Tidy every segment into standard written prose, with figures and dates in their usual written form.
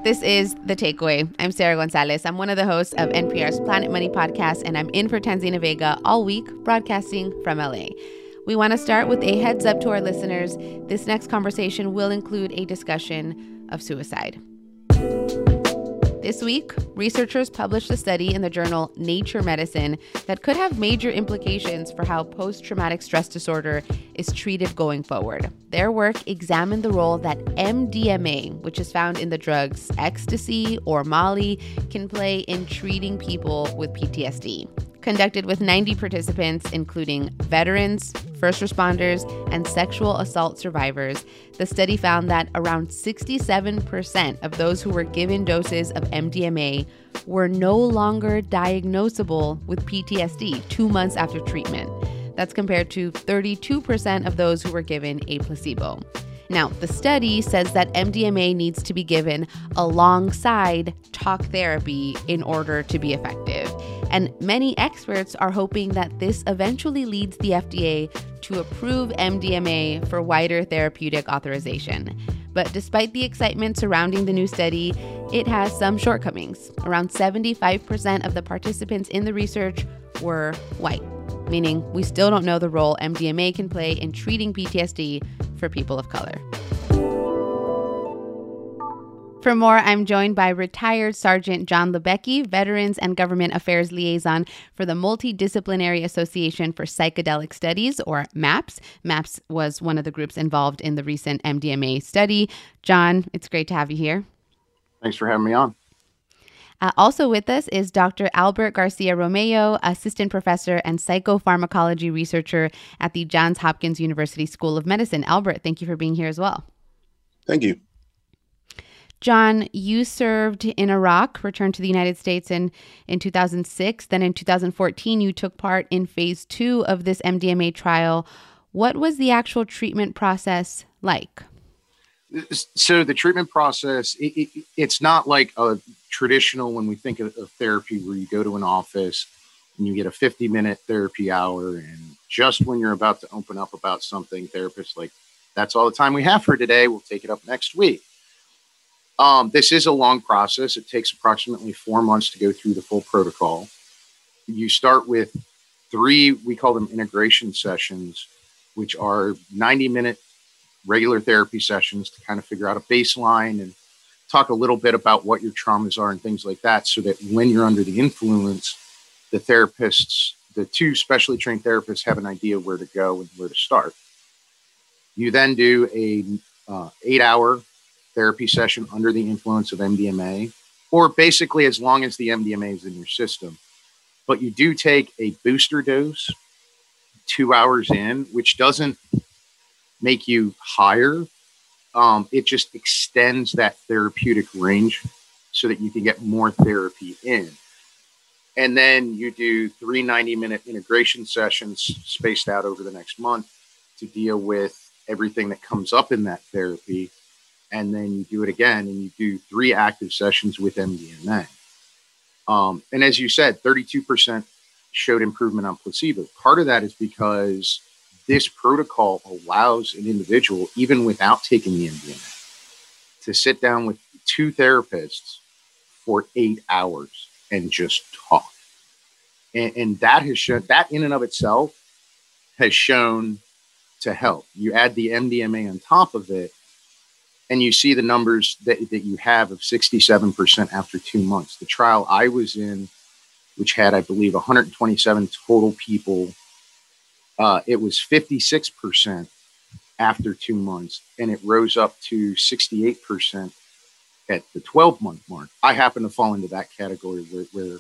This is The Takeaway. I'm Sarah Gonzalez. I'm one of the hosts of NPR's Planet Money podcast, and I'm in for Tanzina Vega all week, broadcasting from LA. We want to start with a heads up to our listeners. This next conversation will include a discussion of suicide. This week, researchers published a study in the journal Nature Medicine that could have major implications for how post-traumatic stress disorder is treated going forward. Their work examined the role that MDMA, which is found in the drugs ecstasy or Molly, can play in treating people with PTSD. Conducted with 90 participants, including veterans, first responders, and sexual assault survivors, the study found that around 67% of those who were given doses of MDMA were no longer diagnosable with PTSD 2 months after treatment. That's compared to 32% of those who were given a placebo. Now, the study says that MDMA needs to be given alongside talk therapy in order to be effective. And many experts are hoping that this eventually leads the FDA to approve MDMA for wider therapeutic authorization. But despite the excitement surrounding the new study, it has some shortcomings. Around 75% of the participants in the research were white, meaning we still don't know the role MDMA can play in treating PTSD for people of color. For more, I'm joined by retired Sergeant John Lebecki, Veterans and Government Affairs Liaison for the Multidisciplinary Association for Psychedelic Studies, or MAPS. MAPS was one of the groups involved in the recent MDMA study. John, it's great to have you here. Thanks for having me on. Also with us is Dr. Albert Garcia Romeo, assistant professor and psychopharmacology researcher at the Johns Hopkins University School of Medicine. Albert, thank you for being here as well. Thank you. John, you served in Iraq, returned to the United States in 2006. Then in 2014, you took part in phase 2 of this MDMA trial. What was the actual treatment process like? So the treatment process, it's not like a traditional, when we think of therapy, where you go to an office and you get a 50-minute therapy hour. And just when you're about to open up about something, therapists like, that's all the time we have for today. We'll take it up next week. This is a long process. It takes approximately 4 months to go through the full protocol. You start with 3, we call them integration sessions, which are 90-minute regular therapy sessions to kind of figure out a baseline and talk a little bit about what your traumas are and things like that, so that when you're under the influence, the therapists, the 2 specially trained therapists, have an idea where to go and where to start. You then do a 8-hour therapy session under the influence of MDMA, or basically as long as the MDMA is in your system. But you do take a booster dose 2 hours in, which doesn't make you higher. It just extends that therapeutic range so that you can get more therapy in. And then you do 3 90-minute integration sessions spaced out over the next month to deal with everything that comes up in that therapy. And then you do it again, and you do 3 active sessions with MDMA. And as you said, 32% showed improvement on placebo. Part of that is because this protocol allows an individual, even without taking the MDMA, to sit down with 2 therapists for 8 hours and just talk. And that has shown, that in and of itself has shown to help. You add the MDMA on top of it, and you see the numbers that you have of 67% after 2 months. The trial I was in, which had, I believe, 127 total people, it was 56% after 2 months, and it rose up to 68% at the 12-month mark. I happen to fall into that category where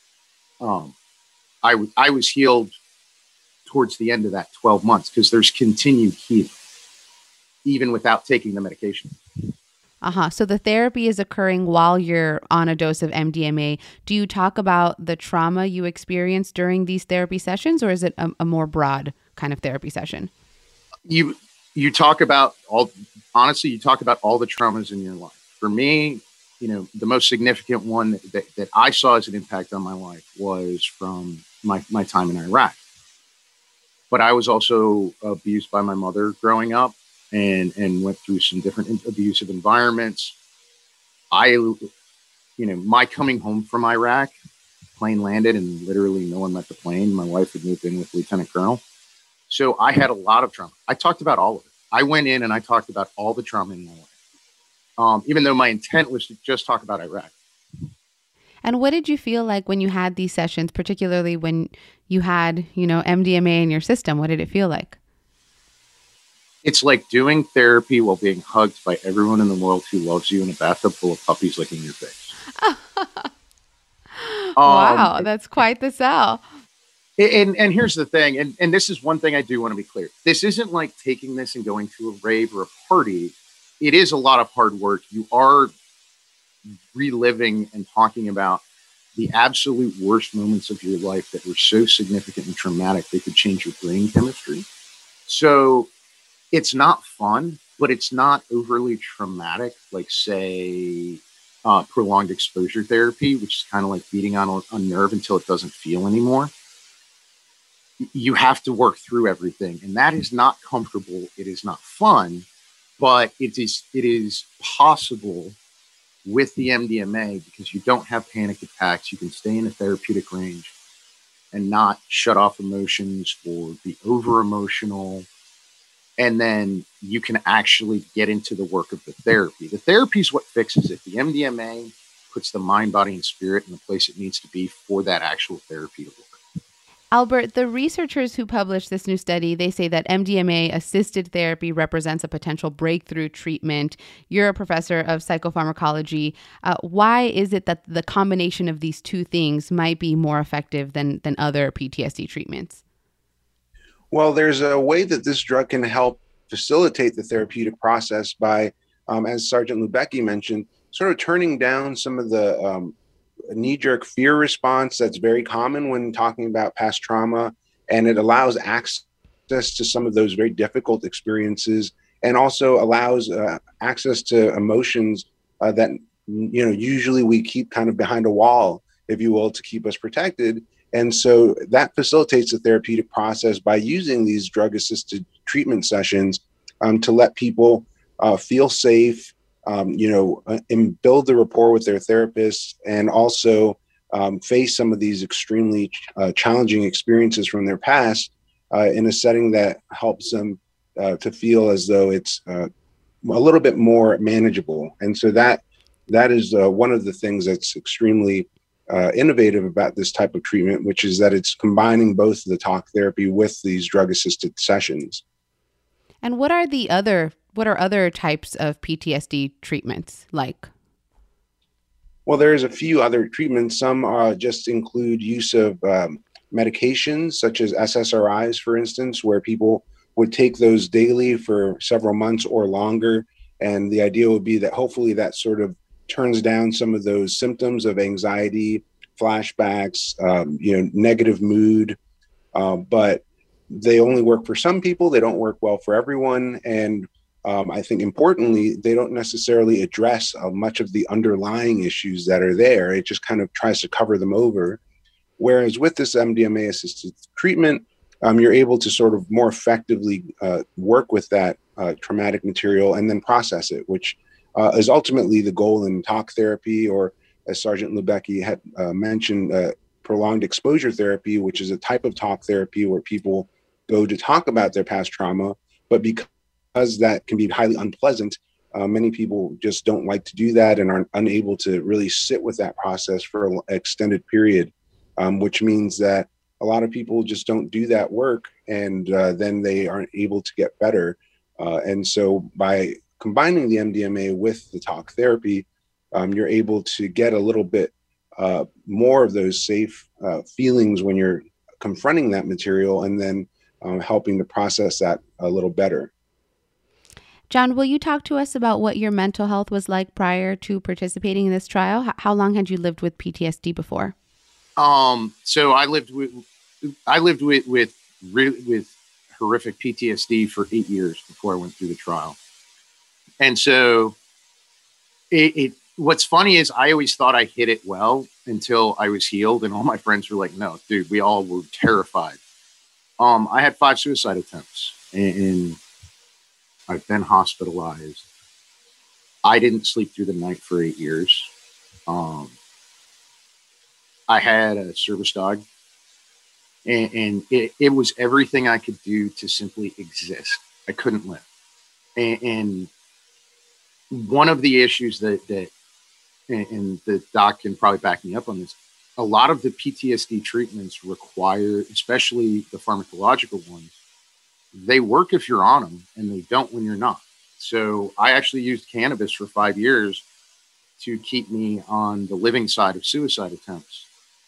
I was healed towards the end of that 12 months, because there's continued healing, even without taking the medication. So the therapy is occurring while you're on a dose of MDMA. Do you talk about the trauma you experienced during these therapy sessions, or is it a more broad kind of therapy session? You talk about you talk about all the traumas in your life. For me, the most significant one that I saw as an impact on my life was from my time in Iraq. But I was also abused by my mother growing up, and went through some different abusive environments. my coming home from Iraq, plane landed and literally no one met the plane. My wife had moved in with Lieutenant Colonel. So I had a lot of trauma. I talked about all of it. I went in and I talked about all the trauma in my life, even though my intent was to just talk about Iraq. And what did you feel like when you had these sessions, particularly when you had, MDMA in your system? What did it feel like? It's like doing therapy while being hugged by everyone in the world who loves you in a bathtub full of puppies licking your face. Wow, that's quite the sell. And here's the thing, and this is one thing I do want to be clear. This isn't like taking this and going to a rave or a party. It is a lot of hard work. You are reliving and talking about the absolute worst moments of your life that were so significant and traumatic they could change your brain chemistry. So it's not fun, but it's not overly traumatic, like, say, prolonged exposure therapy, which is kind of like beating on a nerve until it doesn't feel anymore. You have to work through everything, and that is not comfortable. It is not fun, but it is possible with the MDMA because you don't have panic attacks. You can stay in a therapeutic range and not shut off emotions or be over emotional. And then you can actually get into the work of the therapy. The therapy is what fixes it. The MDMA puts the mind, body, and spirit in the place it needs to be for that actual therapy to work. Albert, the researchers who published this new study, they say that MDMA-assisted therapy represents a potential breakthrough treatment. You're a professor of psychopharmacology. Why is it that the combination of these two things might be more effective than other PTSD treatments? Well, there's a way that this drug can help facilitate the therapeutic process by, as Sergeant Lubecki mentioned, sort of turning down some of the knee-jerk fear response that's very common when talking about past trauma, and it allows access to some of those very difficult experiences, and also allows access to emotions that usually we keep kind of behind a wall, if you will, to keep us protected. And so that facilitates the therapeutic process by using these drug-assisted treatment sessions to let people feel safe, and build the rapport with their therapists, and also face some of these extremely challenging experiences from their past in a setting that helps them to feel as though it's a little bit more manageable. And so that is one of the things that's extremely innovative about this type of treatment, which is that it's combining both the talk therapy with these drug-assisted sessions. And what are other types of PTSD treatments like? Well, there's a few other treatments. Some just include use of medications such as SSRIs, for instance, where people would take those daily for several months or longer. And the idea would be that hopefully that sort of turns down some of those symptoms of anxiety, flashbacks, negative mood. But they only work for some people. They don't work well for everyone. And I think importantly, they don't necessarily address much of the underlying issues that are there. It just kind of tries to cover them over. Whereas with this MDMA-assisted treatment, you're able to sort of more effectively work with that traumatic material and then process it, which is ultimately the goal in talk therapy, or as Sergeant Lubecki had mentioned, prolonged exposure therapy, which is a type of talk therapy where people go to talk about their past trauma, but because that can be highly unpleasant, many people just don't like to do that and are unable to really sit with that process for an extended period, which means that a lot of people just don't do that work, and then they aren't able to get better. And so by combining the MDMA with the talk therapy, you're able to get a little bit more of those safe feelings when you're confronting that material, and then helping to process that a little better. John, will you talk to us about what your mental health was like prior to participating in this trial? How long had you lived with PTSD before? So I lived with horrific PTSD for 8 years before I went through the trial. And so what's funny is I always thought I hit it well until I was healed. And all my friends were like, no, dude, we all were terrified. I had 5 suicide attempts, and I've been hospitalized. I didn't sleep through the night for 8 years. I had a service dog, and it was everything I could do to simply exist. I couldn't live. And one of the issues that and the doc can probably back me up on this, a lot of the PTSD treatments require, especially the pharmacological ones, they work if you're on them and they don't when you're not. So I actually used cannabis for 5 years to keep me on the living side of suicide attempts.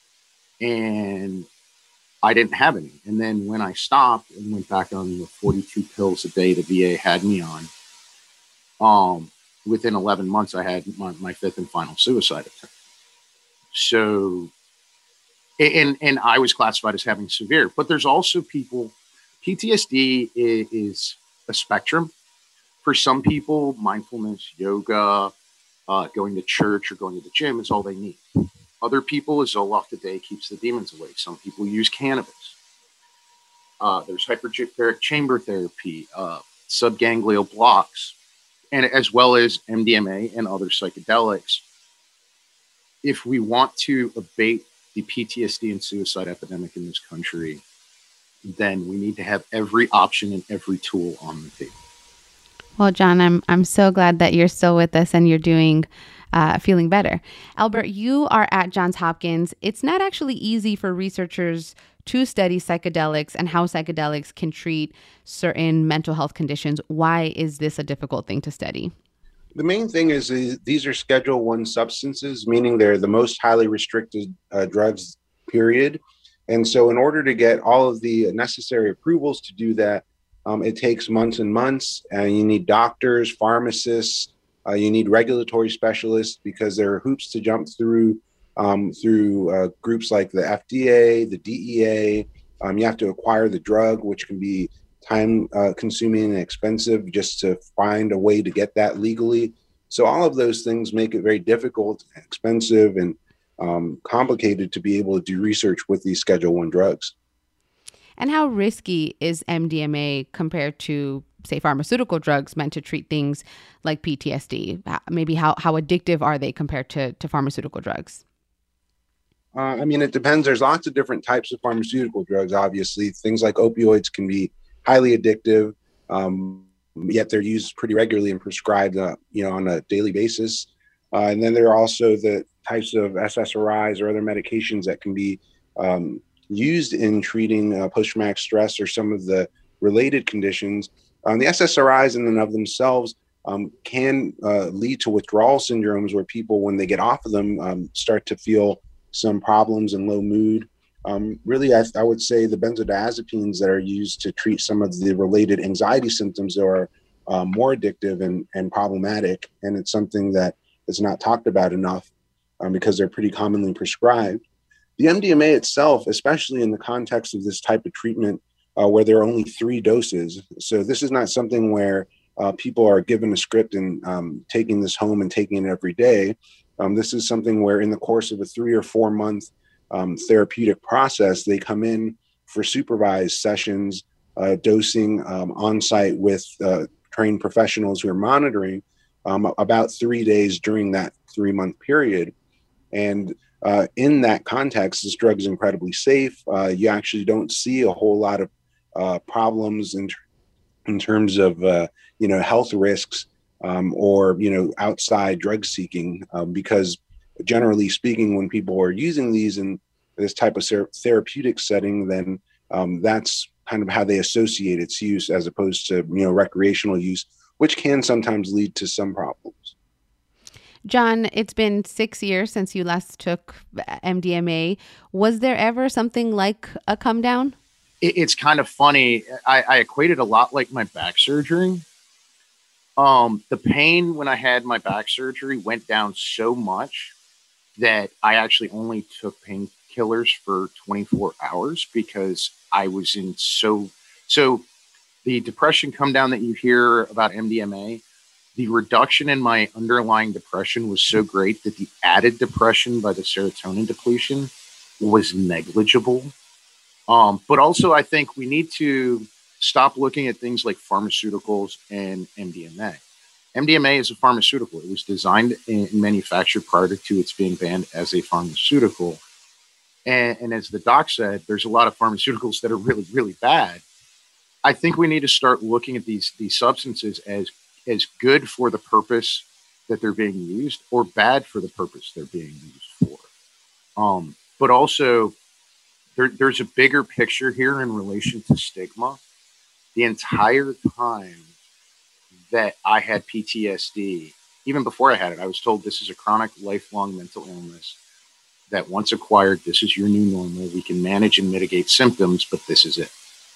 And I didn't have any. And then when I stopped and went back on the 42 pills a day the VA had me on, within 11 months, I had my fifth and final suicide attempt. So, and I was classified as having severe, but there's also people, PTSD is a spectrum. For some people, mindfulness, yoga, going to church or going to the gym is all they need. Other people, a Zoloft a day keeps the demons away. Some people use cannabis. There's hyperbaric chamber therapy, subganglial blocks, and as well as MDMA and other psychedelics. If we want to abate the PTSD and suicide epidemic in this country, then we need to have every option and every tool on the table. Well, John, I'm so glad that you're still with us and you're feeling better. Albert, you are at Johns Hopkins. It's not actually easy for researchers to study psychedelics and how psychedelics can treat certain mental health conditions. Why is this a difficult thing to study? The main thing is these are Schedule I substances, meaning they're the most highly restricted drugs, period. And so in order to get all of the necessary approvals to do that, it takes months and months, and you need doctors, pharmacists, you need regulatory specialists, because there are hoops to jump through groups like the FDA, the DEA. You have to acquire the drug, which can be time consuming and expensive just to find a way to get that legally. So all of those things make it very difficult, expensive, and complicated to be able to do research with these Schedule I drugs. And how risky is MDMA compared to, say, pharmaceutical drugs meant to treat things like PTSD? Maybe how addictive are they compared to pharmaceutical drugs? It depends. There's lots of different types of pharmaceutical drugs, obviously. Things like opioids can be highly addictive, yet they're used pretty regularly and prescribed on a daily basis. And then there are also the types of SSRIs or other medications that can be used in treating post-traumatic stress or some of the related conditions. The SSRIs in and of themselves can lead to withdrawal syndromes, where people, when they get off of them, start to feel some problems and low mood. Really, I would say the benzodiazepines that are used to treat some of the related anxiety symptoms are more addictive and problematic. And it's something that is not talked about enough because they're pretty commonly prescribed. The MDMA itself, especially in the context of this type of treatment, where there are only 3 doses. So this is not something where people are given a script and taking this home and taking it every day. This is something where in the course of a 3 or 4 month therapeutic process, they come in for supervised sessions, dosing on site with trained professionals who are monitoring about 3 days during that 3-month period. And in that context, this drug is incredibly safe. You actually don't see a whole lot of problems in terms of health risks or outside drug seeking, because generally speaking, when people are using these in this type of therapeutic setting, then that's kind of how they associate its use, as opposed to recreational use, which can sometimes lead to some problems. John, it's been 6 years since you last took MDMA. Was there ever something like a come down? It's kind of funny. I equated a lot like my back surgery. The pain when I had my back surgery went down so much that I actually only took painkillers for 24 hours because I was in so the depression come down that you hear about MDMA. The reduction in my underlying depression was so great that the added depression by the serotonin depletion was negligible. But also, I think we need to stop looking at things like pharmaceuticals and MDMA. MDMA is a pharmaceutical. It was designed and manufactured prior to its being banned as a pharmaceutical. And as the doc said, there's a lot of pharmaceuticals that are really, really bad. I think we need to start looking at these substances as good for the purpose that they're being used or bad for the purpose they're being used for. But also, there's a bigger picture here in relation to stigma. The entire time that I had PTSD, even before I had it, I was told this is a chronic, lifelong mental illness that once acquired, this is your new normal. We can manage and mitigate symptoms, but this is it,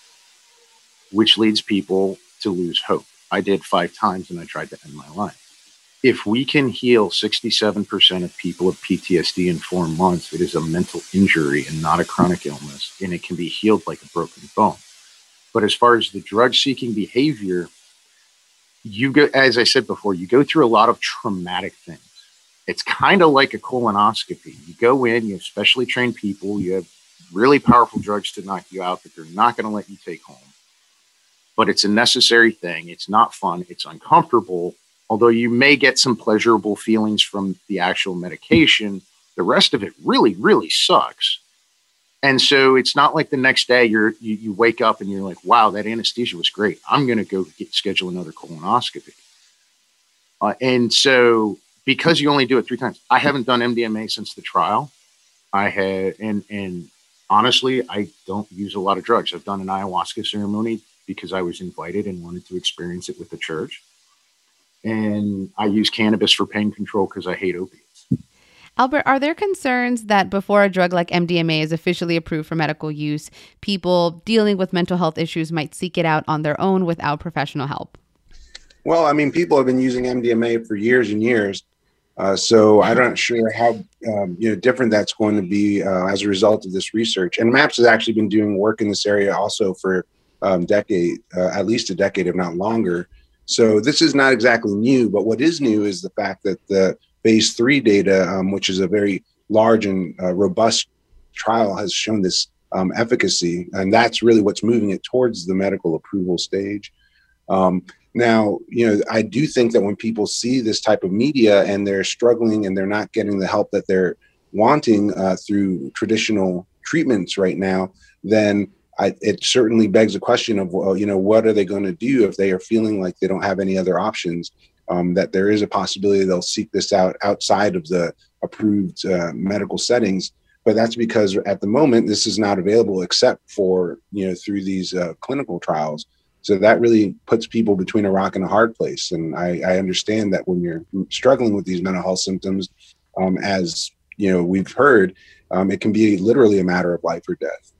which leads people to lose hope. I did 5 times and I tried to end my life. If we can heal 67% of people with PTSD in 4 months, it is a mental injury and not a chronic illness, and it can be healed like a broken bone. But as far as the drug-seeking behavior, you go, as I said before, you go through a lot of traumatic things. It's kind of like a colonoscopy. You go in, you have specially trained people, you have really powerful drugs to knock you out that they're not going to let you take home. But it's a necessary thing. It's not fun. It's uncomfortable. Although you may get some pleasurable feelings from the actual medication, the rest of it really, really sucks. And so it's not like the next day you wake up and you're like, wow, that anesthesia was great. I'm going to go schedule another colonoscopy. And so because you only do it 3 times, I haven't done MDMA since the trial. I had, and honestly, I don't use a lot of drugs. I've done an ayahuasca ceremony because I was invited and wanted to experience it with the church. And I use cannabis for pain control because I hate opiates. Albert, are there concerns that before a drug like MDMA is officially approved for medical use, people dealing with mental health issues might seek it out on their own without professional help? Well, I mean, people have been using MDMA for years and years. So I'm not sure how different that's going to be as a result of this research. And MAPS has actually been doing work in this area also for at least a decade, if not longer. So this is not exactly new, but what is new is the fact that the phase 3 data, which is a very large and robust trial, has shown this efficacy. And that's really what's moving it towards the medical approval stage. Now, I do think that when people see this type of media and they're struggling and they're not getting the help that they're wanting through traditional treatments right now, then it certainly begs the question of, well, what are they going to do if they are feeling like they don't have any other options, that there is a possibility they'll seek this out outside of the approved medical settings. But that's because at the moment, this is not available except for, through these clinical trials. So that really puts people between a rock and a hard place. And I understand that when you're struggling with these mental health symptoms, as we've heard, it can be literally a matter of life or death.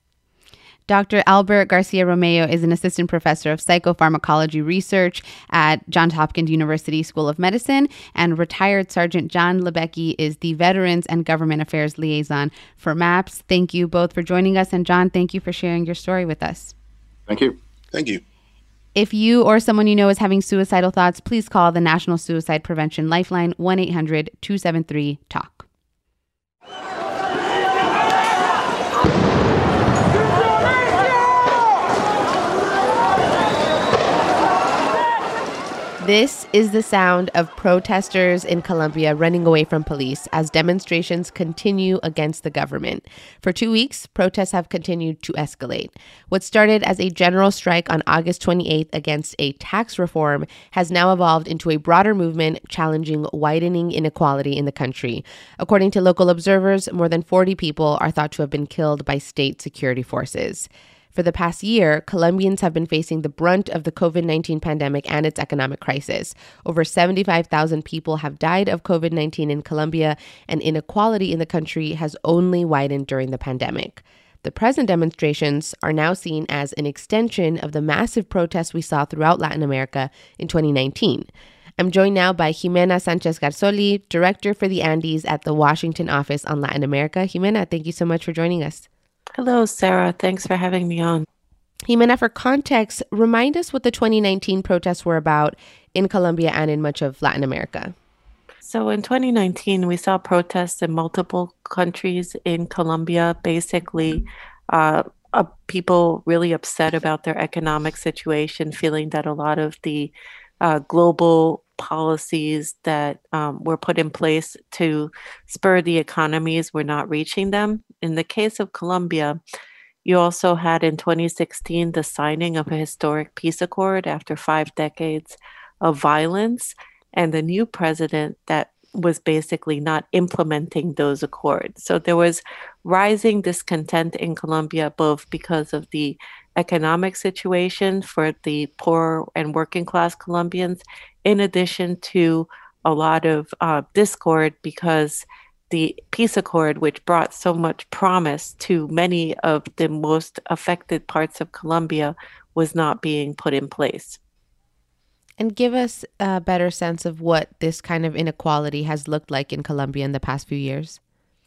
Dr. Albert Garcia Romeo is an assistant professor of psychopharmacology research at Johns Hopkins University School of Medicine, and retired Sergeant John Lebecki is the Veterans and Government Affairs Liaison for MAPS. Thank you both for joining us. And John, thank you for sharing your story with us. Thank you. Thank you. If you or someone you know is having suicidal thoughts, please call the National Suicide Prevention Lifeline, 1-800-273-TALK. This is the sound of protesters in Colombia running away from police as demonstrations continue against the government. For 2 weeks, protests have continued to escalate. What started as a general strike on August 28th against a tax reform has now evolved into a broader movement challenging widening inequality in the country. According to local observers, more than 40 people are thought to have been killed by state security forces. For the past year, Colombians have been facing the brunt of the COVID-19 pandemic and its economic crisis. Over 75,000 people have died of COVID-19 in Colombia, and inequality in the country has only widened during the pandemic. The present demonstrations are now seen as an extension of the massive protests we saw throughout Latin America in 2019. I'm joined now by Jimena Sanchez Garzoli, Director for the Andes at the Washington Office on Latin America. Jimena, thank you so much for joining us. Hello, Sarah. Thanks for having me on. Jimena, for context, remind us what the 2019 protests were about in Colombia and in much of Latin America. So in 2019, we saw protests in multiple countries in Colombia, basically people really upset about their economic situation, feeling that a lot of the global policies that were put in place to spur the economies were not reaching them. In the case of Colombia, you also had in 2016 the signing of a historic peace accord after 5 decades of violence, and the new president that was basically not implementing those accords. So there was rising discontent in Colombia, both because of the economic situation for the poor and working class Colombians, in addition to a lot of discord because the peace accord, which brought so much promise to many of the most affected parts of Colombia, was not being put in place. And give us a better sense of what this kind of inequality has looked like in Colombia in the past few years.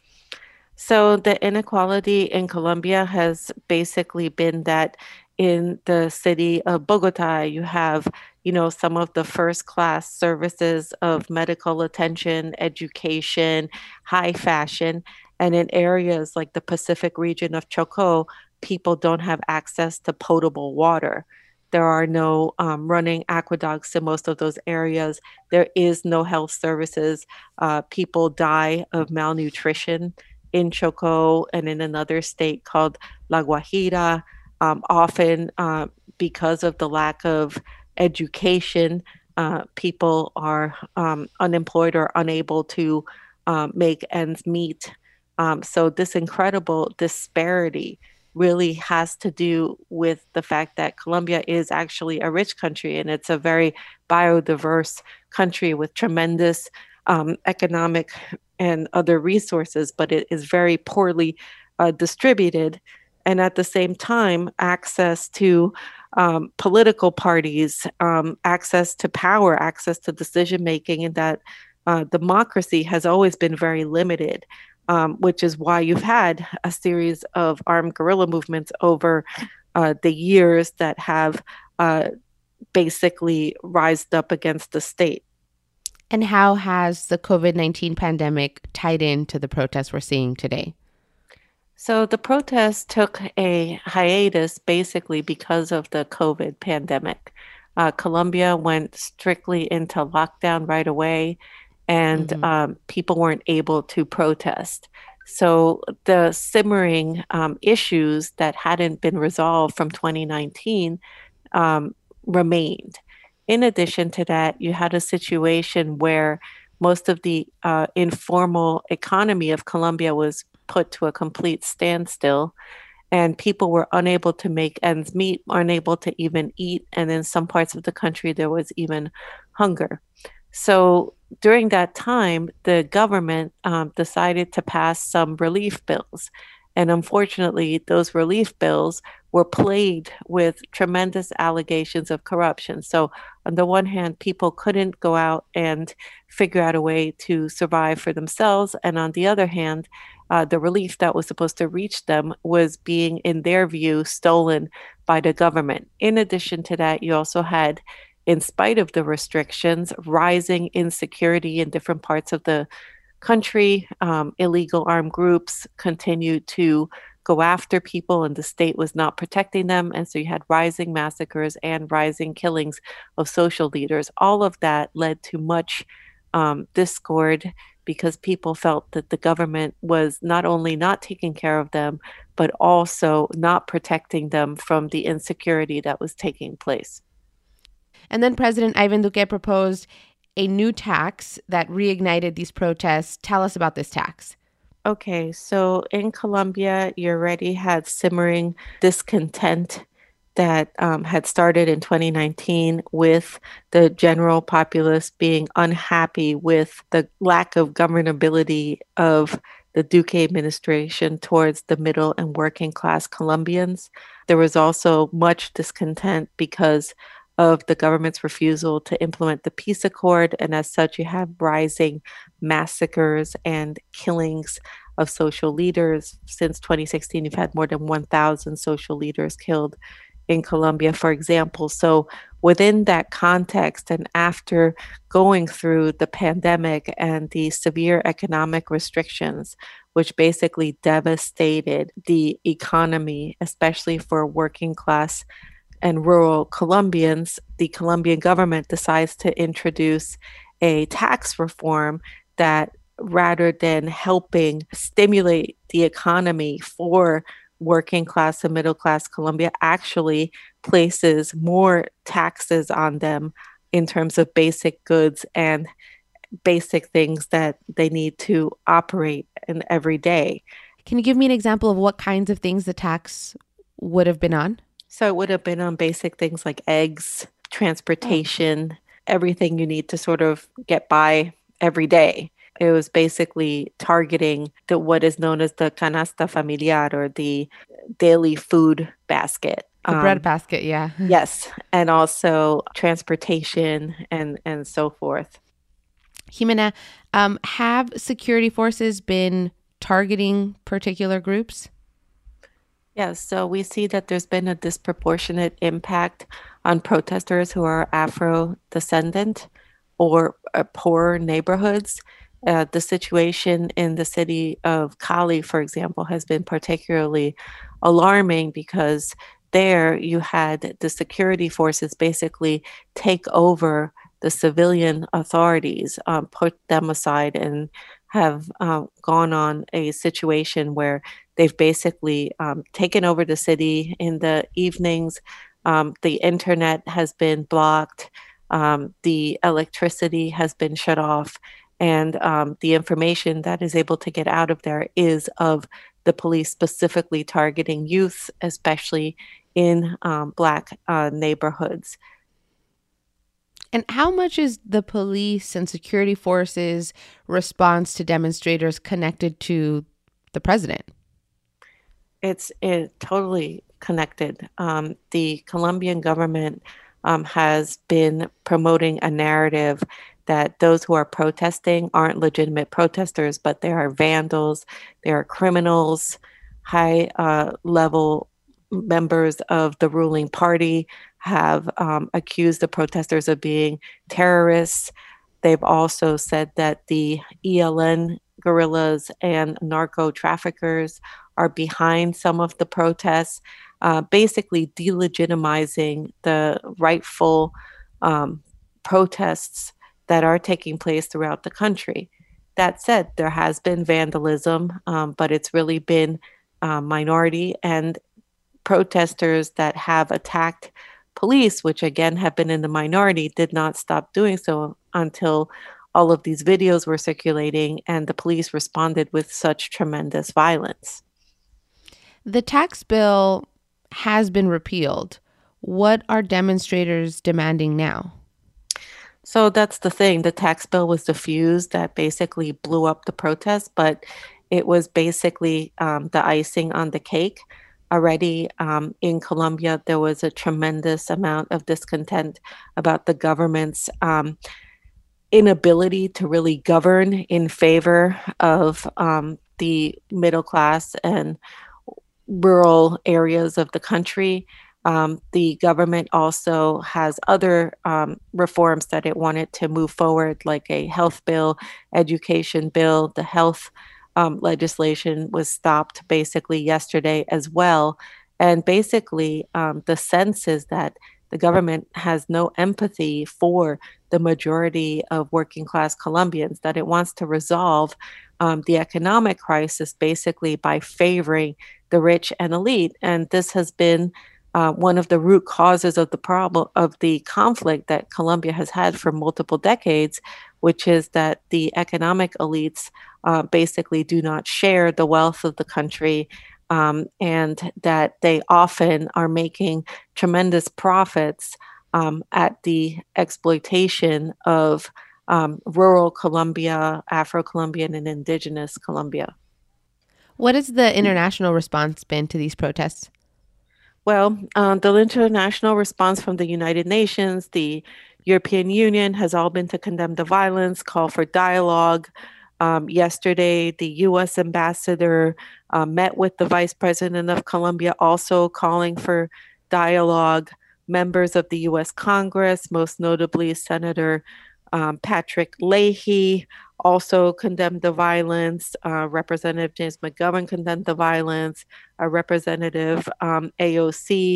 So the inequality in Colombia has basically been that in the city of Bogota, you have, some of the first class services of medical attention, education, high fashion. And in areas like the Pacific region of Chocó, people don't have access to potable water. There are no running aqueducts in most of those areas. There is no health services. People die of malnutrition in Chocó and in another state called La Guajira, often because of the lack of education. People are unemployed or unable to make ends meet. So this incredible disparity really has to do with the fact that Colombia is actually a rich country, and it's a very biodiverse country with tremendous economic and other resources, but it is very poorly distributed. And at the same time, access to political parties, access to power, access to decision making, and that democracy has always been very limited. Which is why you've had a series of armed guerrilla movements over the years that have basically rised up against the state. And how has the COVID-19 pandemic tied into the protests we're seeing today? So the protests took a hiatus basically because of the COVID pandemic. Colombia went strictly into lockdown right away, and people weren't able to protest. So the simmering issues that hadn't been resolved from 2019 remained. In addition to that, you had a situation where most of the informal economy of Colombia was put to a complete standstill, and people were unable to make ends meet, unable to even eat, and in some parts of the country there was even hunger. So during that time, the government decided to pass some relief bills. And unfortunately, those relief bills were plagued with tremendous allegations of corruption. So on the one hand, people couldn't go out and figure out a way to survive for themselves. And on the other hand, the relief that was supposed to reach them was being, in their view, stolen by the government. In addition to that, you also had, in spite of the restrictions, rising insecurity in different parts of the country. Illegal armed groups continued to go after people, and the state was not protecting them. And so you had rising massacres and rising killings of social leaders. All of that led to much discord because people felt that the government was not only not taking care of them, but also not protecting them from the insecurity that was taking place. And then President Ivan Duque proposed a new tax that reignited these protests. Tell us about this tax. Okay, so in Colombia, you already had simmering discontent that had started in 2019 with the general populace being unhappy with the lack of governability of the Duque administration towards the middle and working class Colombians. There was also much discontent because of the government's refusal to implement the peace accord. And as such, you have rising massacres and killings of social leaders. Since 2016, you've had more than 1,000 social leaders killed in Colombia, for example. So within that context, and after going through the pandemic and the severe economic restrictions, which basically devastated the economy, especially for working class and rural Colombians, the Colombian government decides to introduce a tax reform that, rather than helping stimulate the economy for working class and middle class Colombia, actually places more taxes on them in terms of basic goods and basic things that they need to operate in every day. Can you give me an example of what kinds of things the tax would have been on? So it would have been on basic things like eggs, transportation, everything you need to sort of get by every day. It was basically targeting what is known as the canasta familiar, or the daily food basket. The bread basket, yeah. Yes, and also transportation and so forth. Jimena, have security forces been targeting particular groups? Yes, so we see that there's been a disproportionate impact on protesters who are Afro-descendant or poorer neighborhoods. The situation in the city of Cali, for example, has been particularly alarming because there you had the security forces basically take over the civilian authorities, put them aside, and have gone on a situation where they've basically taken over the city in the evenings. The internet has been blocked. The electricity has been shut off. And the information that is able to get out of there is of the police specifically targeting youth, especially in Black neighborhoods. And how much is the police and security forces' response to demonstrators connected to the president? It's totally connected. The Colombian government has been promoting a narrative that those who are protesting aren't legitimate protesters, but they are vandals, they are criminals, high level members of the ruling party have accused the protesters of being terrorists. They've also said that the ELN guerrillas and narco traffickers are behind some of the protests, basically delegitimizing the rightful protests that are taking place throughout the country. That said, there has been vandalism, but it's really been minority, and protesters that have attacked police, which again have been in the minority, did not stop doing so until all of these videos were circulating and the police responded with such tremendous violence. The tax bill has been repealed. What are demonstrators demanding now? So that's the thing. The tax bill was diffused that basically blew up the protest, but it was basically the icing on the cake. Already in Colombia, there was a tremendous amount of discontent about the government's inability to really govern in favor of the middle class and rural areas of the country. The government also has other reforms that it wanted to move forward, like a health bill, education bill. The health legislation was stopped basically yesterday as well. And basically, the sense is that the government has no empathy for the majority of working class Colombians, that it wants to resolve the economic crisis basically by favoring the rich and elite. And this has been one of the root causes of the problem of the conflict that Colombia has had for multiple decades, which is that the economic elites basically do not share the wealth of the country, and that they often are making tremendous profits at the exploitation of rural Colombia, Afro-Colombian, and indigenous Colombia. What has the international response been to these protests? Well, the international response from the United Nations, the European Union, has all been to condemn the violence, call for dialogue. Yesterday, the U.S. ambassador met with the vice president of Colombia, also calling for dialogue. Members of the U.S. Congress, most notably Senator Patrick Leahy, also condemned the violence. Representative James McGovern condemned the violence. Representative AOC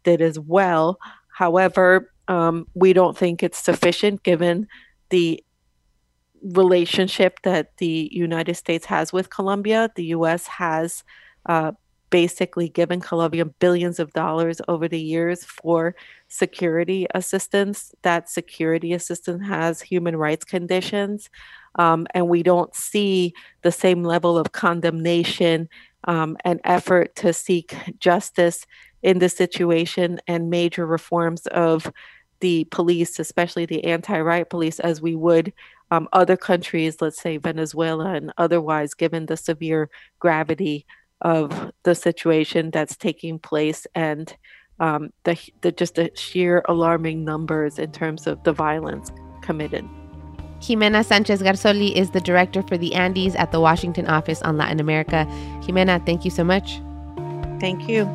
affected as well. However, we don't think it's sufficient given the relationship that the United States has with Colombia. The U.S. has basically given Colombia billions of dollars over the years for security assistance. That security assistance has human rights conditions, and we don't see the same level of condemnation and effort to seek justice in this situation and major reforms of the police, especially the anti-riot police, as we would other countries, let's say Venezuela and otherwise, given the severe gravity of the situation that's taking place and the sheer alarming numbers in terms of the violence committed. Ximena Sanchez Garzoli is the director for the Andes at the Washington Office on Latin America. Ximena, thank you so much. Thank you.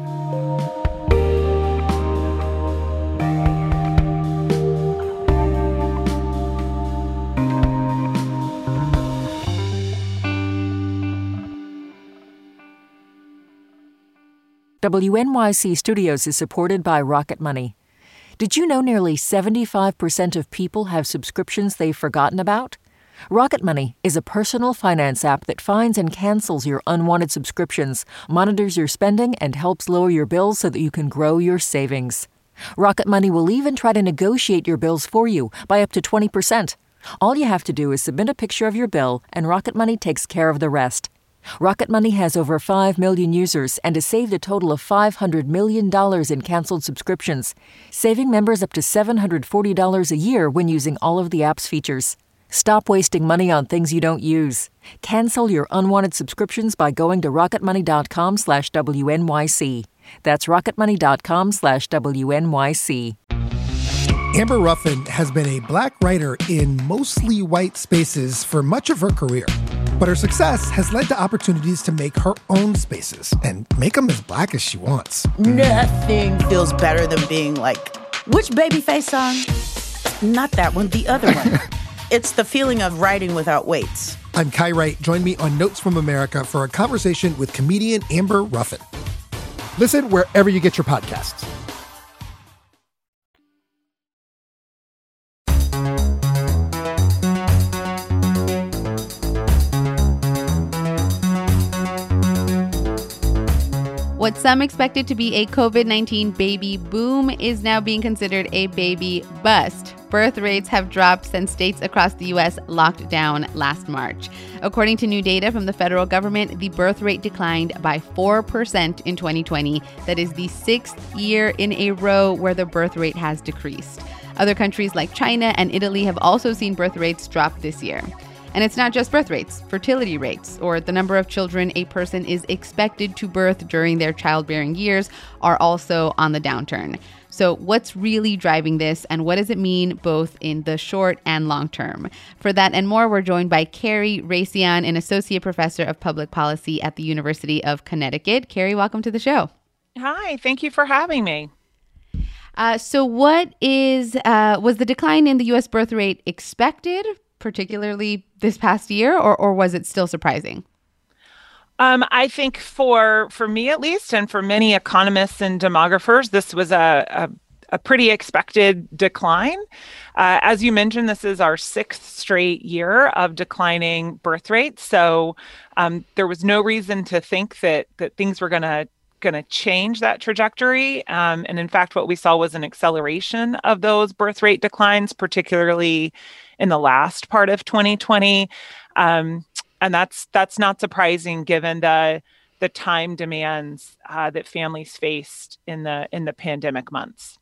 WNYC Studios is supported by Rocket Money. Did you know nearly 75% of people have subscriptions they've forgotten about? Rocket Money is a personal finance app that finds and cancels your unwanted subscriptions, monitors your spending, and helps lower your bills so that you can grow your savings. Rocket Money will even try to negotiate your bills for you by up to 20%. All you have to do is submit a picture of your bill, and Rocket Money takes care of the rest. Rocket Money has over 5 million users and has saved a total of $500 million in canceled subscriptions, saving members up to $740 a year when using all of the app's features. Stop wasting money on things you don't use. Cancel your unwanted subscriptions by going to rocketmoney.com/WNYC. That's rocketmoney.com/WNYC. Amber Ruffin has been a Black writer in mostly white spaces for much of her career. But her success has led to opportunities to make her own spaces and make them as Black as she wants. Nothing feels better than being like, which Babyface song? Not that one, the other one. It's the feeling of writing without weights. I'm Kai Wright. Join me on Notes from America for a conversation with comedian Amber Ruffin. Listen wherever you get your podcasts. What some expected to be a COVID-19 baby boom is now being considered a baby bust. Birth rates have dropped since states across the U.S. locked down last March. According to new data from the federal government, the birth rate declined by 4% in 2020. That is the 6th year in a row where the birth rate has decreased. Other countries like China and Italy have also seen birth rates drop this year. And it's not just birth rates. Fertility rates, or the number of children a person is expected to birth during their childbearing years, are also on the downturn. So what's really driving this, and what does it mean both in the short and long term? For that and more, we're joined by Carrie Raycian, an associate professor of public policy at the University of Connecticut. Carrie, welcome to the show. Hi, thank you for having me. So what was the decline in the U.S. birth rate expected, particularly this past year, or was it still surprising? I think for me at least, and for many economists and demographers, this was a pretty expected decline. As you mentioned, this is our 6th straight year of declining birth rates. So there was no reason to think that things were going to change that trajectory. And in fact, what we saw was an acceleration of those birth rate declines, particularly in the last part of 2020. And that's not surprising given the time demands that families faced in the pandemic months.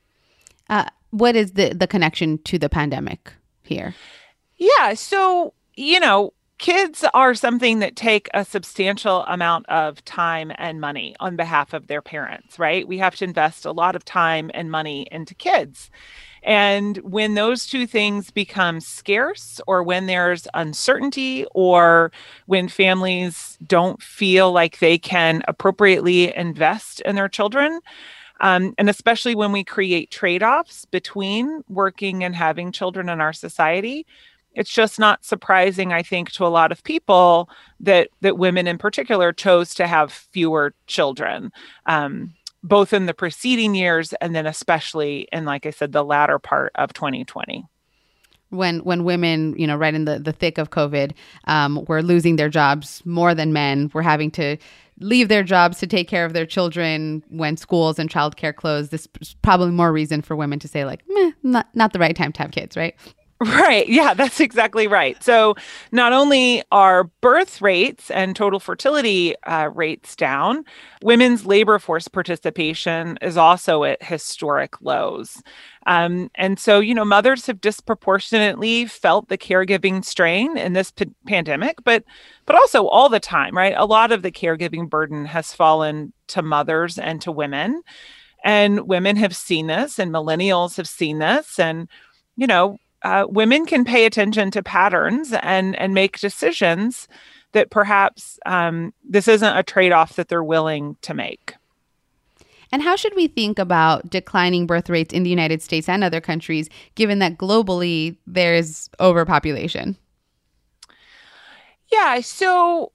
What is the connection to the pandemic here? Yeah, so, kids are something that take a substantial amount of time and money on behalf of their parents, right? We have to invest a lot of time and money into kids. And when those two things become scarce, or when there's uncertainty, or when families don't feel like they can appropriately invest in their children, and especially when we create trade-offs between working and having children in our society, it's just not surprising, I think, to a lot of people that women in particular chose to have fewer children. both in the preceding years and then especially in, like I said, the latter part of 2020. When women, right in the thick of COVID, were losing their jobs more than men, were having to leave their jobs to take care of their children when schools and childcare closed. This is probably more reason for women to say like, not the right time to have kids, right? Right. Yeah, that's exactly right. So not only are birth rates and total fertility rates down, women's labor force participation is also at historic lows. And so, mothers have disproportionately felt the caregiving strain in this pandemic, but also all the time, right? A lot of the caregiving burden has fallen to mothers and to women. And women have seen this, and millennials have seen this. And, women can pay attention to patterns and make decisions that perhaps this isn't a trade-off that they're willing to make. And how should we think about declining birth rates in the United States and other countries, given that globally there's overpopulation? Yeah, so,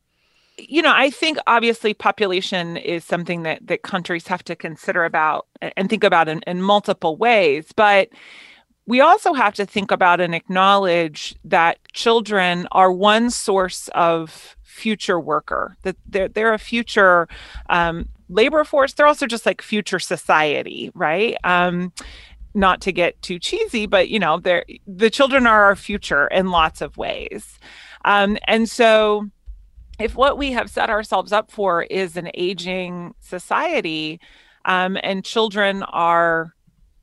I think obviously population is something that countries have to consider about and think about in multiple ways. But we also have to think about and acknowledge that children are one source of future worker, that they're a future labor force. They're also just like future society, right? Not to get too cheesy, but the children are our future in lots of ways. And so if what we have set ourselves up for is an aging society, and children are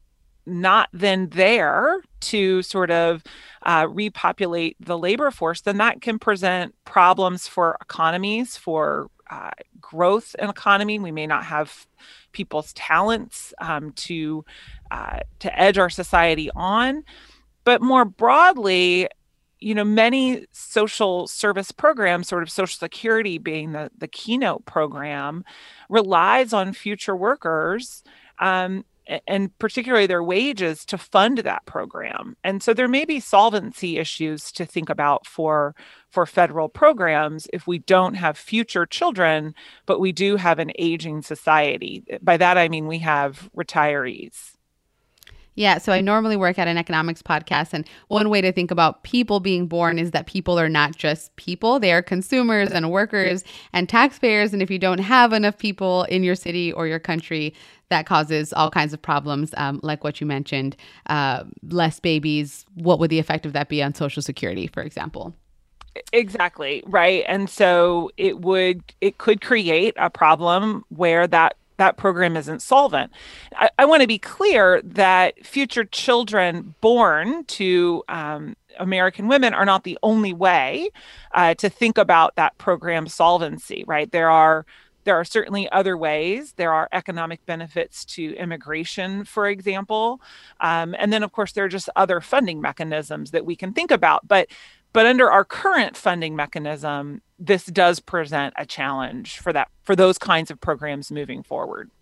not then there to sort of repopulate the labor force, then that can present problems for economies, for growth in economy. We may not have people's talents to edge our society on. But more broadly, many social service programs, sort of Social Security being the keynote program, relies on future workers and particularly their wages to fund that program. And so there may be solvency issues to think about for federal programs if we don't have future children, but we do have an aging society. By that, I mean we have retirees. Yeah, so I normally work at an economics podcast, and one way to think about people being born is that people are not just people. They are consumers and workers and taxpayers, and if you don't have enough people in your city or your country, that causes all kinds of problems, like what you mentioned, less babies. What would the effect of that be on Social Security, for example? Exactly, right. And so it could create a problem where that program isn't solvent. I want to be clear that future children born to American women are not the only way to think about that program solvency, right? There are certainly other ways. There are economic benefits to immigration, for example. And then, of course, there are just other funding mechanisms that we can think about. But under our current funding mechanism, this does present a challenge for those kinds of programs moving forward.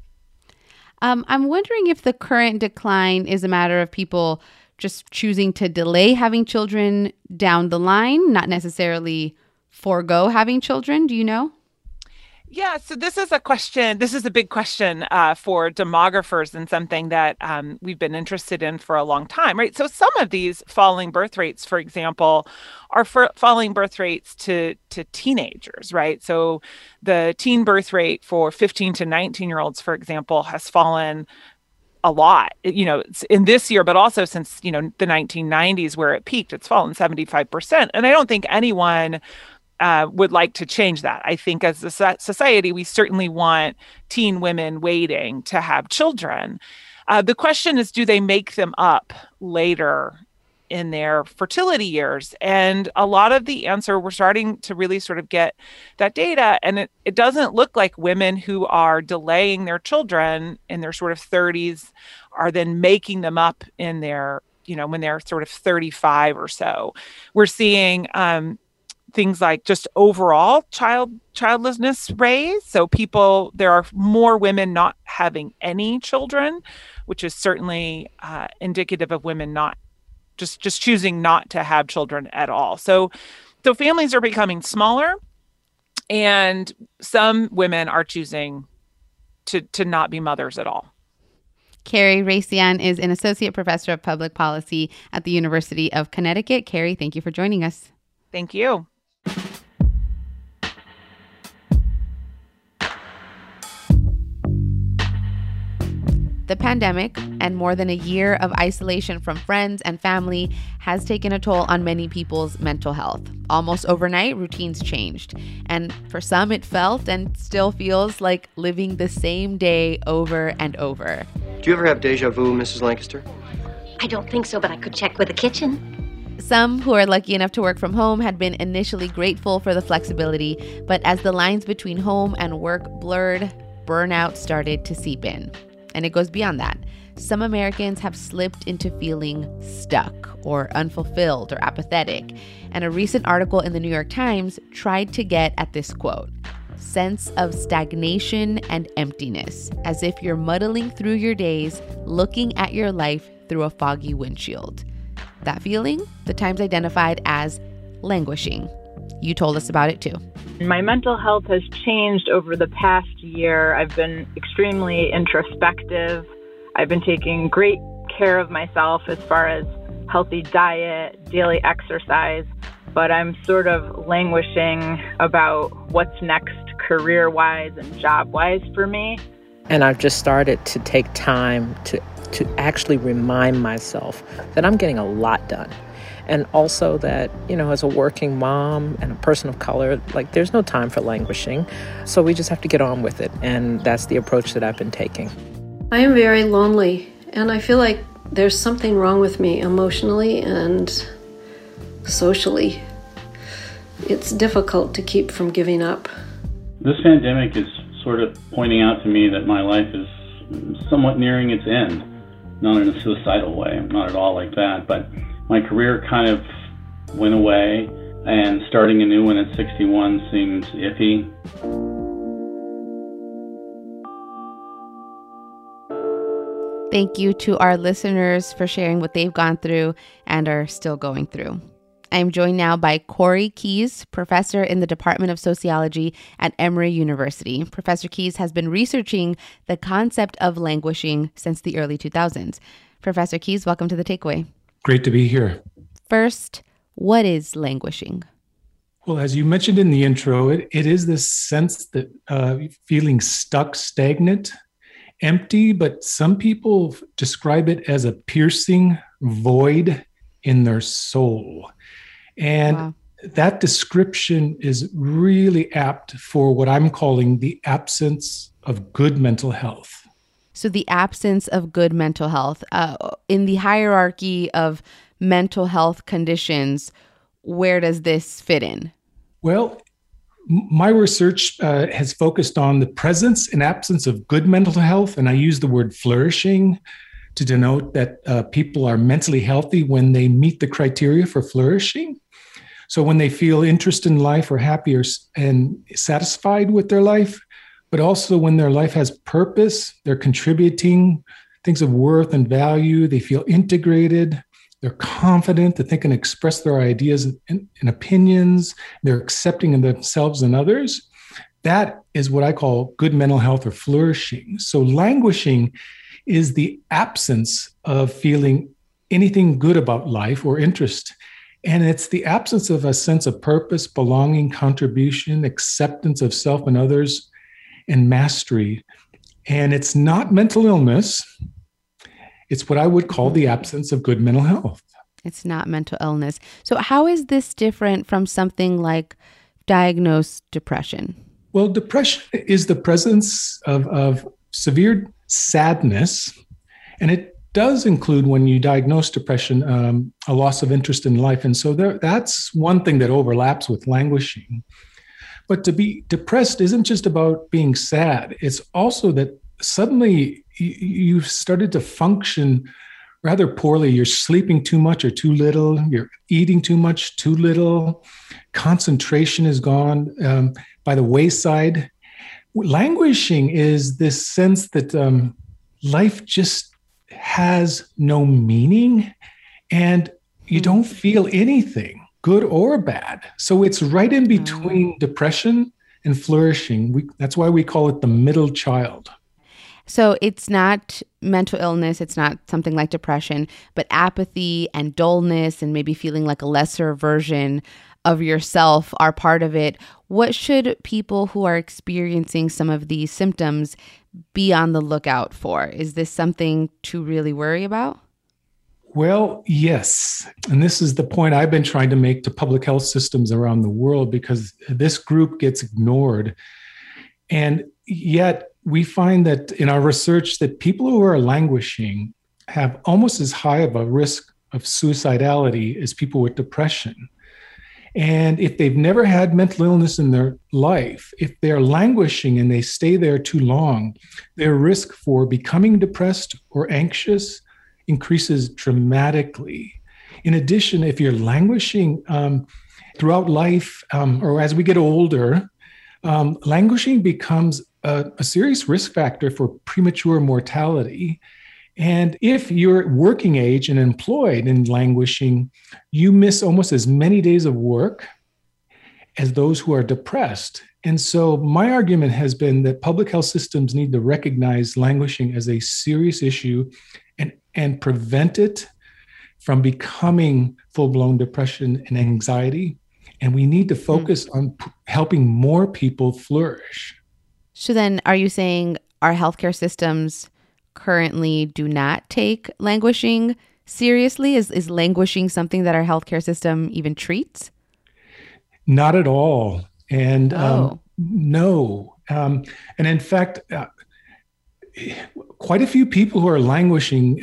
I'm wondering if the current decline is a matter of people just choosing to delay having children down the line, not necessarily forego having children. Do you know? Yeah, so this is a question. This is a big question for demographers and something that we've been interested in for a long time, right? So some of these falling birth rates, for example, are falling birth rates to teenagers, right? So the teen birth rate for 15 to 19-year-olds, for example, has fallen a lot, in this year, but also since, the 1990s where it peaked, it's fallen 75%. And I don't think anyone would like to change that. I think as a society, we certainly want teen women waiting to have children. The question is, do they make them up later in their fertility years? And a lot of the answer, we're starting to really sort of get that data. And it doesn't look like women who are delaying their children in their sort of 30s are then making them up in their, when they're sort of 35 or so. We're seeing things like just overall childlessness raise. So there are more women not having any children, which is certainly indicative of women not just choosing not to have children at all. So families are becoming smaller, and some women are choosing to not be mothers at all. Carrie Raycian is an associate professor of public policy at the University of Connecticut. Carrie, thank you for joining us. Thank you. The pandemic and more than a year of isolation from friends and family has taken a toll on many people's mental health. Almost overnight, routines changed. And for some, it felt and still feels like living the same day over and over. Do you ever have deja vu, Mrs. Lancaster? I don't think so, but I could check with the kitchen. Some who are lucky enough to work from home had been initially grateful for the flexibility, but as the lines between home and work blurred, burnout started to seep in. And it goes beyond that. Some Americans have slipped into feeling stuck or unfulfilled or apathetic. And a recent article in the New York Times tried to get at this quote: sense of stagnation and emptiness, as if you're muddling through your days, looking at your life through a foggy windshield. That feeling, the Times identified as languishing. You told us about it too. My mental health has changed over the past year. I've been extremely introspective. I've been taking great care of myself as far as healthy diet, daily exercise, but I'm sort of languishing about what's next career-wise and job-wise for me. And I've just started to take time to actually remind myself that I'm getting a lot done. And also that, as a working mom and a person of color, there's no time for languishing. So we just have to get on with it. And that's the approach that I've been taking. I am very lonely, and I feel like there's something wrong with me emotionally and socially. It's difficult to keep from giving up. This pandemic is sort of pointing out to me that my life is somewhat nearing its end. Not in a suicidal way, not at all like that, but my career kind of went away, and starting a new one at 61 seems iffy. Thank you to our listeners for sharing what they've gone through and are still going through. I'm joined now by Corey Keyes, professor in the Department of Sociology at Emory University. Professor Keyes has been researching the concept of languishing since the early 2000s. Professor Keyes, welcome to The Takeaway. Great to be here. First, what is languishing? Well, as you mentioned in the intro, it is this sense that feeling stuck, stagnant, empty, but some people describe it as a piercing void in their soul. And wow. That description is really apt for what I'm calling the absence of good mental health. So the absence of good mental health. In the hierarchy of mental health conditions, where does this fit in? Well, my research has focused on the presence and absence of good mental health, and I use the word flourishing to denote that people are mentally healthy when they meet the criteria for flourishing. So when they feel interest in life or happy and satisfied with their life, but also when their life has purpose, they're contributing things of worth and value, they feel integrated, they're confident that they can express their ideas and opinions, they're accepting of themselves and others. That is what I call good mental health or flourishing. So languishing is the absence of feeling anything good about life or interest. And it's the absence of a sense of purpose, belonging, contribution, acceptance of self and others, and mastery. And it's not mental illness. It's what I would call the absence of good mental health. It's not mental illness. So how is this different from something like diagnosed depression? Well, depression is the presence of severe sadness, and it does include, when you diagnose depression, a loss of interest in life. And so that's one thing that overlaps with languishing. But to be depressed isn't just about being sad. It's also that suddenly you've started to function rather poorly. You're sleeping too much or too little. You're eating too much, too little. Concentration is gone by the wayside. Languishing is this sense that life just has no meaning and you don't feel anything, good or bad. So it's right in between depression and flourishing. That's why we call it the middle child. So it's not mental illness, it's not something like depression, but apathy and dullness and maybe feeling like a lesser version of yourself are part of it. What should people who are experiencing some of these symptoms be on the lookout for? Is this something to really worry about? Well, yes. And this is the point I've been trying to make to public health systems around the world, because this group gets ignored. And yet we find that in our research that people who are languishing have almost as high of a risk of suicidality as people with depression. And if they've never had mental illness in their life, if they're languishing and they stay there too long, their risk for becoming depressed or anxious increases dramatically. In addition, if you're languishing throughout life or as we get older, languishing becomes a serious risk factor for premature mortality. And if you're working age and employed and languishing, you miss almost as many days of work as those who are depressed. And so my argument has been that public health systems need to recognize languishing as a serious issue and prevent it from becoming full-blown depression and anxiety. And we need to focus on helping more people flourish. So then are you saying our healthcare systems currently do not take languishing seriously? Is languishing something that our healthcare system even treats? Not at all. And no. And in fact, quite a few people who are languishing,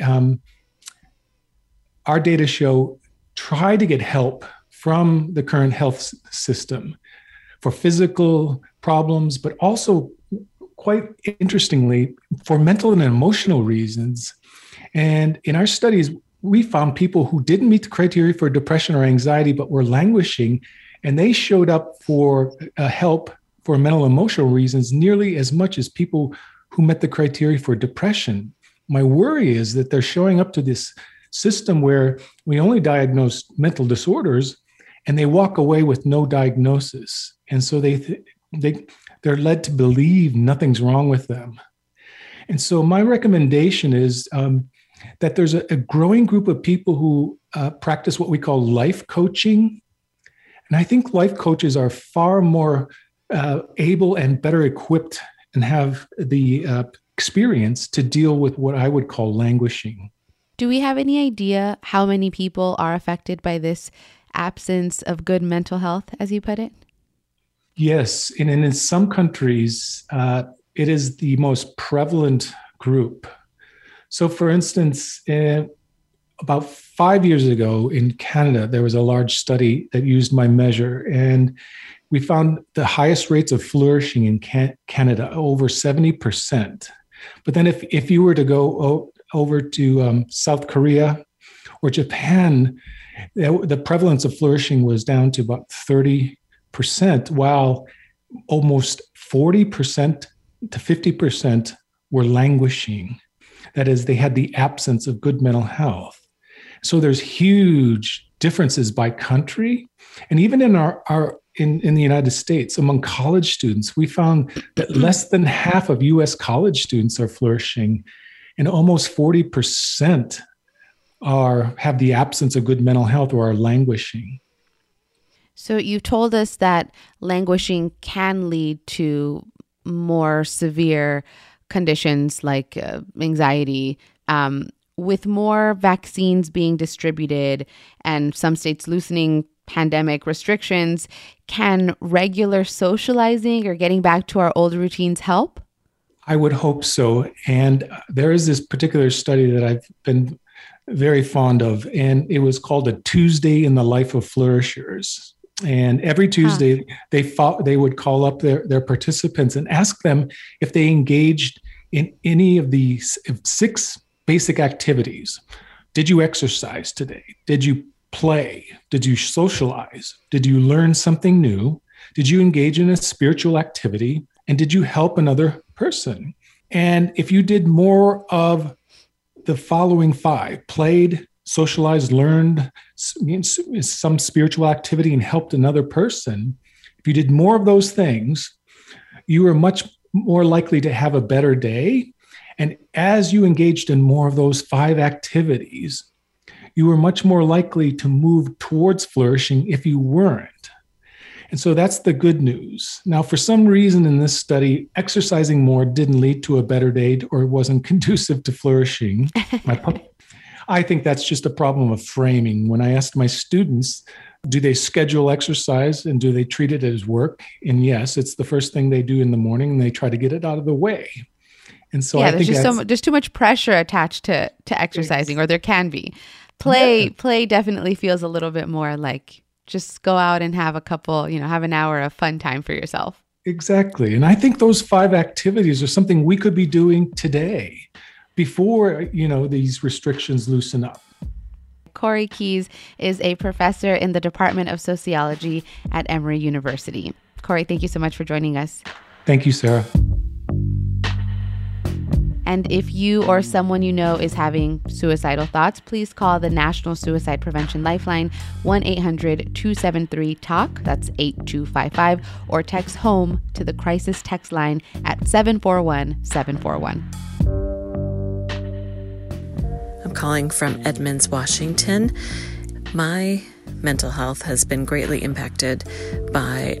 our data show, try to get help from the current health system for physical problems, but also quite interestingly, for mental and emotional reasons. And in our studies, we found people who didn't meet the criteria for depression or anxiety, but were languishing, and they showed up for help for mental and emotional reasons nearly as much as people who met the criteria for depression. My worry is that they're showing up to this system where we only diagnose mental disorders, and they walk away with no diagnosis. And so they're led to believe nothing's wrong with them. And so my recommendation is that there's a growing group of people who practice what we call life coaching. And I think life coaches are far more able and better equipped and have the experience to deal with what I would call languishing. Do we have any idea how many people are affected by this absence of good mental health, as you put it? Yes, and in some countries, it is the most prevalent group. So for instance, about 5 years ago in Canada, there was a large study that used my measure, and we found the highest rates of flourishing in Canada, over 70%. But then if you were to go over to South Korea or Japan, the prevalence of flourishing was down to about 30%, while almost 40% to 50% were languishing. That is, they had the absence of good mental health. So there's huge differences by country. And even in in the United States, among college students, we found that less than half of US college students are flourishing, and almost 40% have the absence of good mental health or are languishing. So you told us that languishing can lead to more severe conditions like anxiety. With more vaccines being distributed and some states loosening pandemic restrictions, can regular socializing or getting back to our old routines help? I would hope so. And there is this particular study that I've been very fond of, and it was called A Tuesday in the Life of Flourishers. And every Tuesday, they would call up their participants and ask them if they engaged in any of the 6 basic activities. Did you exercise today? Did you play? Did you socialize? Did you learn something new? Did you engage in a spiritual activity? And did you help another person? And if you did more of the following 5, played, socialized, learned some spiritual activity, and helped another person, if you did more of those things, you were much more likely to have a better day. And as you engaged in more of those 5 activities, you were much more likely to move towards flourishing if you weren't. And so that's the good news. Now, for some reason in this study, exercising more didn't lead to a better day or it wasn't conducive to flourishing. I think that's just a problem of framing. When I asked my students, do they schedule exercise and do they treat it as work? And yes, it's the first thing they do in the morning and they try to get it out of the way. And so I think there's too much pressure attached to exercising, or there can be. Play definitely feels a little bit more like just go out and have have an hour of fun time for yourself. Exactly. And I think those 5 activities are something we could be doing today before, these restrictions loosen up. Corey Keyes is a professor in the Department of Sociology at Emory University. Corey, thank you so much for joining us. Thank you, Sarah. And if you or someone you know is having suicidal thoughts, please call the National Suicide Prevention Lifeline, 1-800-273-TALK, that's 8255, or text HOME to the crisis text line at 741-741. I'm calling from Edmonds, Washington. My mental health has been greatly impacted by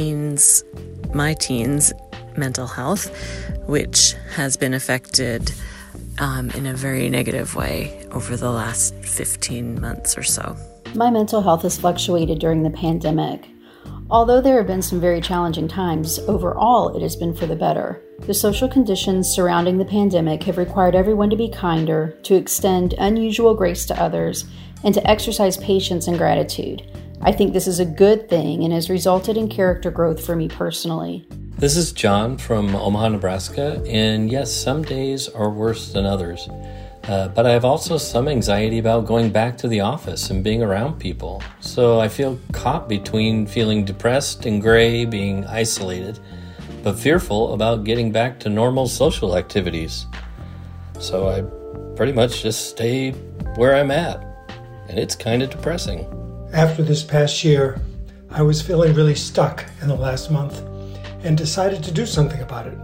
my teens' mental health, which has been affected in a very negative way over the last 15 months or so. My mental health has fluctuated during the pandemic. Although there have been some very challenging times, overall it has been for the better. The social conditions surrounding the pandemic have required everyone to be kinder, to extend unusual grace to others, and to exercise patience and gratitude. I think this is a good thing and has resulted in character growth for me personally. This is John from Omaha, Nebraska, and yes, some days are worse than others. But I have also some anxiety about going back to the office and being around people. So I feel caught between feeling depressed and gray, being isolated, but fearful about getting back to normal social activities. So I pretty much just stay where I'm at, and it's kind of depressing. After this past year, I was feeling really stuck in the last month and decided to do something about it.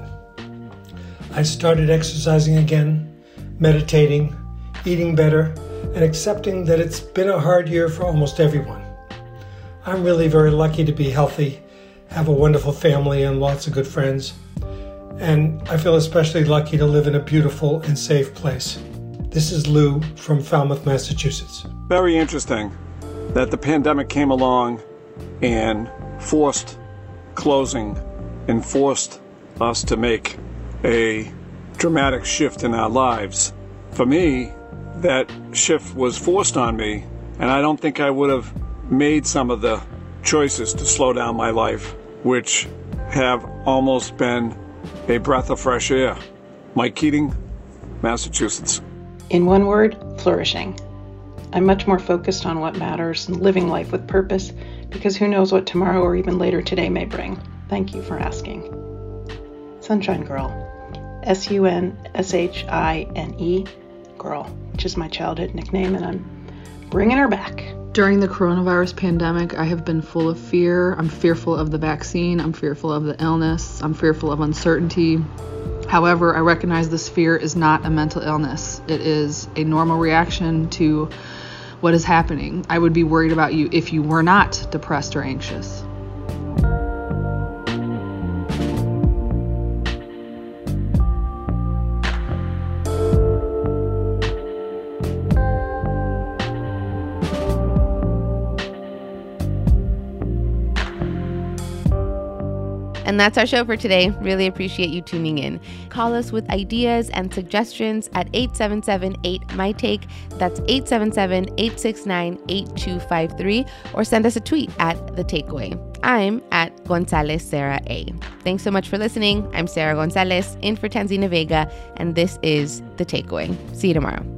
I started exercising again, meditating, eating better, and accepting that it's been a hard year for almost everyone. I'm really very lucky to be healthy, have a wonderful family and lots of good friends, and I feel especially lucky to live in a beautiful and safe place. This is Lou from Falmouth, Massachusetts. Very interesting that the pandemic came along and forced closing and forced us to make a dramatic shift in our lives. For me, that shift was forced on me, and I don't think I would have made some of the choices to slow down my life, which have almost been a breath of fresh air. Mike Keating, Massachusetts. In one word, flourishing. I'm much more focused on what matters and living life with purpose, because who knows what tomorrow or even later today may bring. Thank you for asking. Sunshine Girl. SUNSHINE Girl, which is my childhood nickname, and I'm bringing her back. During the coronavirus pandemic, I have been full of fear. I'm fearful of the vaccine. I'm fearful of the illness. I'm fearful of uncertainty. However, I recognize this fear is not a mental illness. It is a normal reaction to what is happening. I would be worried about you if you were not depressed or anxious. And that's our show for today. Really appreciate you tuning in. Call us with ideas and suggestions at 877-8-MY-TAKE. That's 877-869-8253. Or send us a tweet at The Takeaway. I'm at Gonzalez Sarah A. Thanks so much for listening. I'm Sarah Gonzalez, in for Tanzina Vega, and this is The Takeaway. See you tomorrow.